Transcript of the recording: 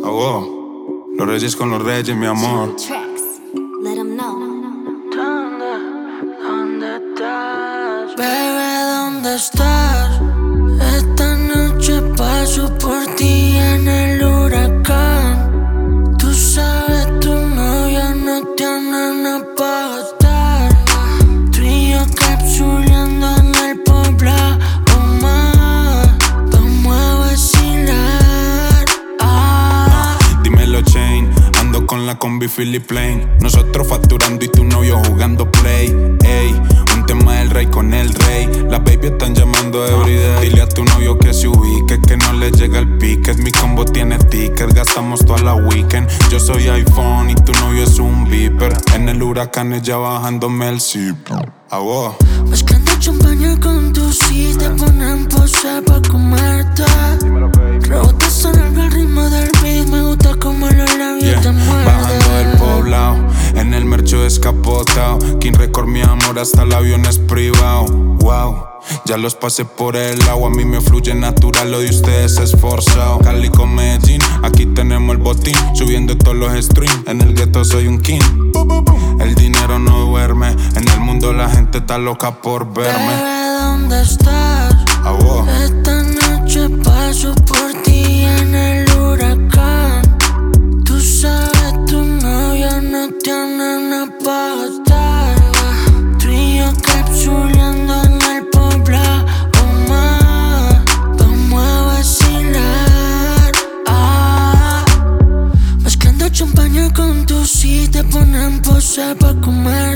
Oh, los reyes con los reyes, mi amor. ¿Dónde estás? Bebé, ¿dónde estás? Esta noche paso por ti en el huracán. Tú sabes, tu novia no tiene nada pa' gastar. Tú y yo capsuleando en el poblado más. Vamos a vacilar. Dímelo, Chain. Ando con la combi Philip Lane. Nosotros facturando y tu novio jugando play. Ey, un tema del rey con el rey. Las baby están llamando everyday. Dile a tu novio que se ubique, que no le llega el pique. Mi combo tiene tickets, gastamos toda la weekend. Yo soy iPhone y tu novio es un Viper. En el huracán ella bajándome el zip. Buscando champaña con tu sí. Te ponen pose pa' comerte. Rebotas en el ritmo del beat. Me gusta como los labios te muerden. Bajando del poblado, en el mercho descapotado. King Record, mi amor, hasta el avión es privado. Wow, ya los pasé por el agua. A mí me fluye natural, lo de ustedes es forzado. Cali con Medellín, aquí tenemos el botín. Subiendo todos los streams, en el gueto soy un king. El dinero no duerme, en el mundo la gente está loca por verme. Bebé, ¿dónde estás? Esta noche paso por ti en el huracán. Tú sabes, tu novia no tiene nada pa' gastar. Tú y yo capsuleando en el poblado más. Vamos a vacilar. Buscando champaña con tu sí. Te ponen pose pa' comer.